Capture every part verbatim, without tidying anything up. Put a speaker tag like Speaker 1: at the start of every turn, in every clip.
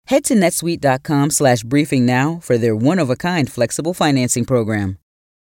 Speaker 1: Head to netsuite.com slash briefing now for their one-of-a-kind flexible financing program.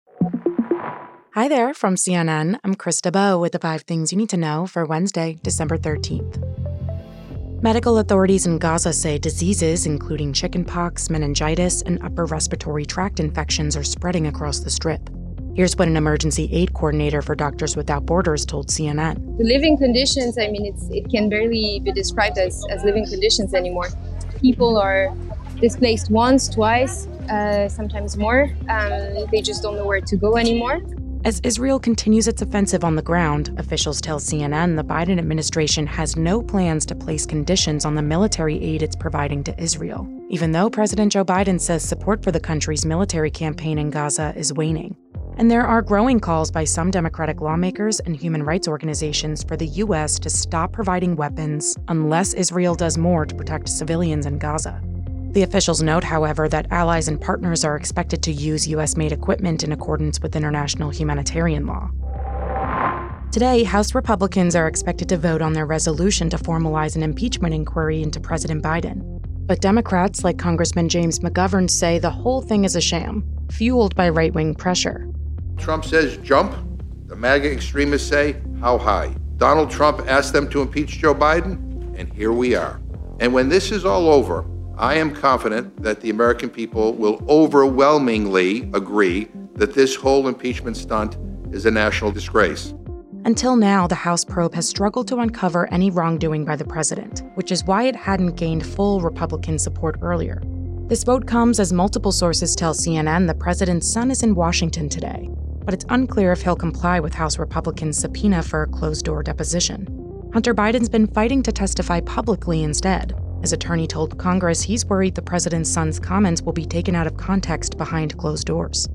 Speaker 2: Hi there from C N N. I'm Krista Bowe with the five things you need to know for Wednesday, December thirteenth. Medical authorities in Gaza say diseases, including chickenpox, meningitis, and upper respiratory tract infections, are spreading across the Strip. Here's what an emergency aid coordinator for Doctors Without Borders told C N N.
Speaker 3: The living conditions, I mean, it's, it can barely be described as, as living conditions anymore. People are displaced once, twice, uh, sometimes more. Um, they just don't know where to go anymore.
Speaker 2: As Israel continues its offensive on the ground, officials tell C N N the Biden administration has no plans to place conditions on the military aid it's providing to Israel, even though President Joe Biden says support for the country's military campaign in Gaza is waning. And there are growing calls by some Democratic lawmakers and human rights organizations for the U S to stop providing weapons unless Israel does more to protect civilians in Gaza. The officials note, however, that allies and partners are expected to use U S-made equipment in accordance with international humanitarian law. Today, House Republicans are expected to vote on their resolution to formalize an impeachment inquiry into President Biden. But Democrats, like Congressman James McGovern, say the whole thing is a sham, fueled by right-wing pressure.
Speaker 4: Trump says jump. The MAGA extremists say how high. Donald Trump asked them to impeach Joe Biden, and here we are. And when this is all over, I am confident that the American people will overwhelmingly agree that this whole impeachment stunt is a national disgrace.
Speaker 2: Until now, the House probe has struggled to uncover any wrongdoing by the president, which is why it hadn't gained full Republican support earlier. This vote comes as multiple sources tell C N N the president's son is in Washington today, but it's unclear if he'll comply with House Republicans' subpoena for a closed-door deposition. Hunter Biden's been fighting to testify publicly instead. His attorney told Congress he's worried the president's son's comments will be taken out of context behind closed doors.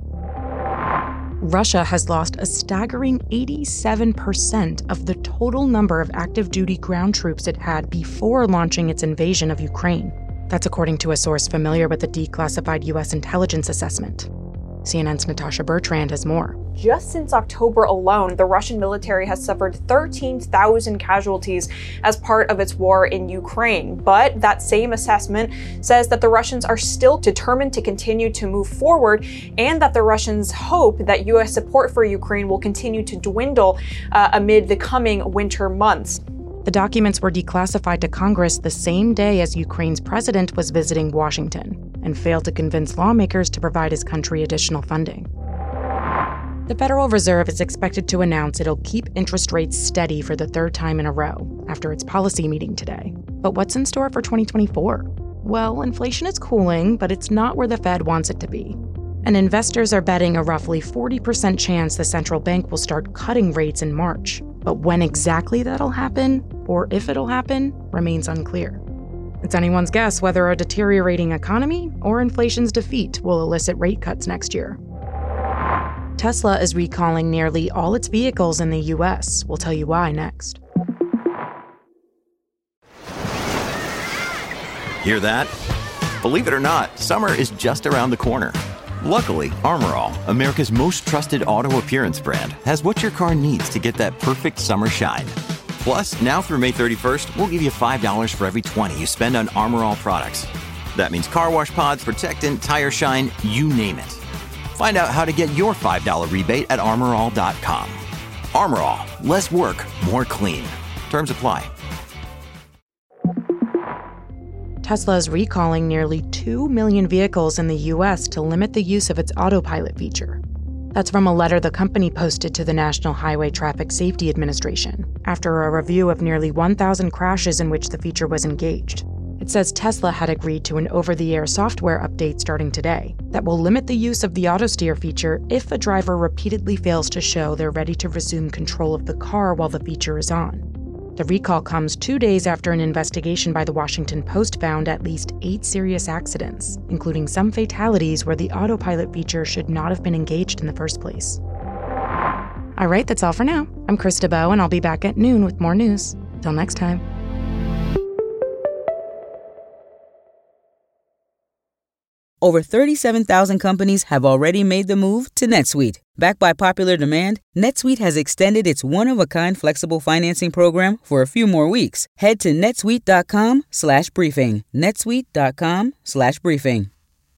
Speaker 2: Russia has lost a staggering eighty-seven percent of the total number of active-duty ground troops it had before launching its invasion of Ukraine. That's according to a source familiar with the declassified U S intelligence assessment. C N N's Natasha Bertrand has more.
Speaker 5: Just since October alone, the Russian military has suffered thirteen thousand casualties as part of its war in Ukraine. But that same assessment says that the Russians are still determined to continue to move forward, and that the Russians hope that U S support for Ukraine will continue to dwindle uh, amid the coming winter months.
Speaker 2: The documents were declassified to Congress the same day as Ukraine's president was visiting Washington, and failed to convince lawmakers to provide his country additional funding. The Federal Reserve is expected to announce it'll keep interest rates steady for the third time in a row after its policy meeting today. But what's in store for twenty twenty-four? Well, inflation is cooling, but it's not where the Fed wants it to be. And investors are betting a roughly forty percent chance the central bank will start cutting rates in March. But when exactly that'll happen, or if it'll happen, remains unclear. It's anyone's guess whether a deteriorating economy or inflation's defeat will elicit rate cuts next year. Tesla is recalling nearly all its vehicles in the U S. We'll tell you why next.
Speaker 6: Hear that? Believe it or not, summer is just around the corner. Luckily, Armor All, America's most trusted auto appearance brand, has what your car needs to get that perfect summer shine. Plus, now through May thirty-first, we'll give you five dollars for every twenty you spend on Armor All products. That means car wash pods, protectant, tire shine, you name it. Find out how to get your five dollars rebate at armor all dot com. Armor All, less work, more clean. Terms apply.
Speaker 2: Tesla is recalling nearly two million vehicles in the U S to limit the use of its autopilot feature. That's from a letter the company posted to the National Highway Traffic Safety Administration after a review of nearly one thousand crashes in which the feature was engaged. It says Tesla had agreed to an over-the-air software update starting today that will limit the use of the autosteer feature if a driver repeatedly fails to show they're ready to resume control of the car while the feature is on. The recall comes two days after an investigation by the Washington Post found at least eight serious accidents, including some fatalities where the autopilot feature should not have been engaged in the first place. All right, that's all for now. I'm Krista Bowe, and I'll be back at noon with more news. Till next time.
Speaker 1: Over thirty-seven thousand companies have already made the move to NetSuite. Backed by popular demand, NetSuite has extended its one-of-a-kind flexible financing program for a few more weeks. Head to netsuite.com slash briefing. netsuite.com slash briefing.